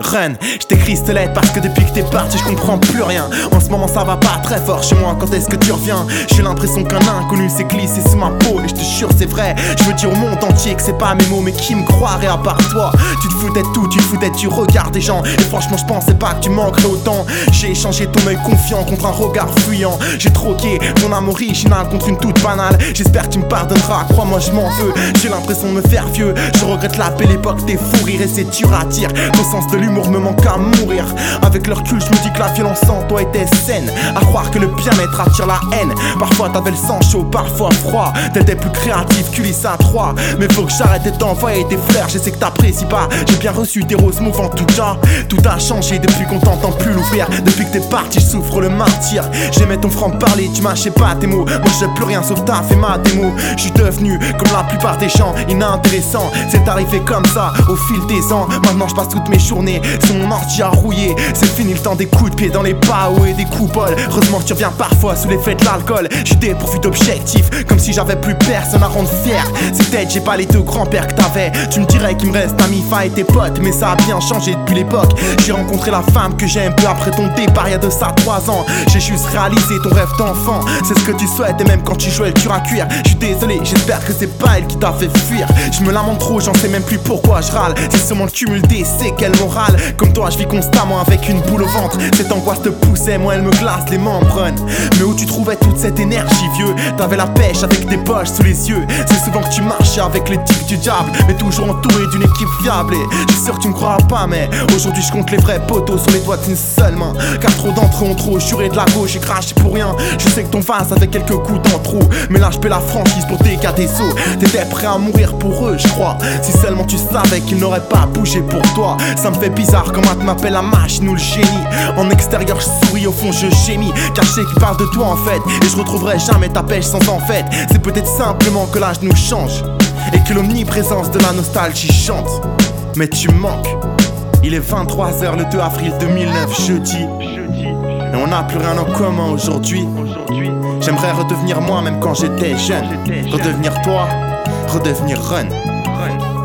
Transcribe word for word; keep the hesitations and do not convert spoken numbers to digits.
Run, je t'écris cette lettre parce que depuis que t'es parti je comprends plus rien. En ce moment ça va pas très fort chez moi, quand est-ce que tu reviens? J'ai l'impression qu'un inconnu s'est glissé sous ma peau. Et je te jure c'est vrai, je veux dire au monde entier que c'est pas mes mots mais qui me croirait à part toi? Tu te foutais de tout, tu te foutais du regard des gens. Et franchement je pensais pas que tu manquerais autant. J'ai échangé ton œil confiant contre un regard fuyant. J'ai troqué ton âme originale contre une toute banale. J'espère que tu me pardonneras, crois-moi je m'en veux. J'ai l'impression de me faire vieux, je regrette la belle époque des fous rires. Et c'est dur à dire, ton sens de l'humour me manque à mourir. Avec le recul je me dis que la violence en toi était saine. À croire que le bien-être attire la haine. Parfois t'avais le sang chaud, parfois froid. T'étais plus créatif qu'Ulysse à trois. Mais faut que j'arrête de t'envoyer des fleurs, je sais que t'apprécies pas. J'ai bien reçu des roses mauves en tout cas. Tout a changé depuis qu'on t'entend plus l'ouvrir. Depuis que t'es parti je souffre le martyr. J'aimais ton franc-parler, tu mâchais pas tes mots. Moi j'ai plus rien sauf t'as fait ma démo. Je suis devenu comme la plupart des gens inintéressant. C'est arrivé comme ça au fil des ans. Maintenant je passe toutes mes journées sur mon ordi à rouiller. C'est fini le temps des coups de pied dans les paos et des coupoles. Heureusement que tu reviens parfois sous l'effet de l'alcool. J'ai dépourvu d'objectifs, comme si j'avais plus personne à rendre fier. C'est peut-être j'ai pas les deux grands-pères que t'avais. Tu me dirais qu'il me reste ta mi-fa et tes potes, mais ça a bien changé depuis l'époque. J'ai rencontré la femme que j'aime peu après ton départ il y a de ça trois ans. J'ai juste réalisé ton rêve d'enfant. C'est ce que tu souhaites et même quand tu jouais le dur à cuire. Je suis désolé, j'espère que c'est pas elle qui t'a fait fuir. Je me lamente trop, j'en sais même plus pourquoi je râle. C'est sûrement le cumul des séquelles morales. Comme toi je vis constamment avec une boule au ventre. Cette angoisse te poussait, moi elle me glace les membres. Mais où tu trouvais toute cette énergie vieux? T'avais la pêche avec des poches sous les yeux. C'est souvent que tu marchais avec les tics du diable, mais toujours entouré d'une équipe fiable. Et je suis sûr que tu me croiras pas, mais aujourd'hui je compte les vrais poteaux sur les doigts d'une seule main. Car trop d'entre eux ont trop juré de la gauche et craché pour rien. Je sais que ton vase avait quelques coups dans trop, mais là je paie la franchise pour tes cas des sauts. T'étais prêt à mourir pour eux je crois. Si seulement tu savais qu'ils n'auraient pas bougé pour toi. Ça me fait bizarre quand tu m'appelles la machine ou le génie. En extérieur je souris, au fond je gémis. Car je sais qu'ils parlent de toi en fait. Et je retrouverai jamais ta pêche sans en fait. C'est peut-être simplement que l'âge nous change et que l'omniprésence de la nostalgie chante. Mais tu manques. Il est vingt-trois heures le deux avril deux mille neuf, jeudi. Et on n'a plus rien en commun aujourd'hui. J'aimerais redevenir moi même quand j'étais jeune. Redevenir toi, redevenir Run.